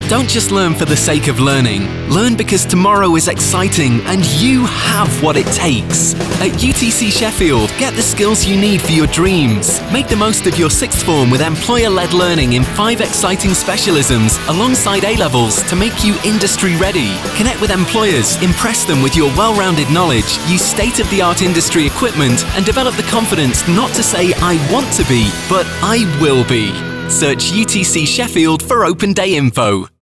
Don't just learn for the sake of learning. Learn because tomorrow is exciting and you have what it takes. At UTC Sheffield, get the skills you need for your dreams. Make the most of your sixth form with employer-led learning in 5 exciting specialisms alongside A-levels to make you industry ready. Connect with employers, impress them with your well-rounded knowledge, use state-of-the-art industry equipment, and develop the confidence not to say I want to be, but I will be. Search UTC Sheffield for open day info.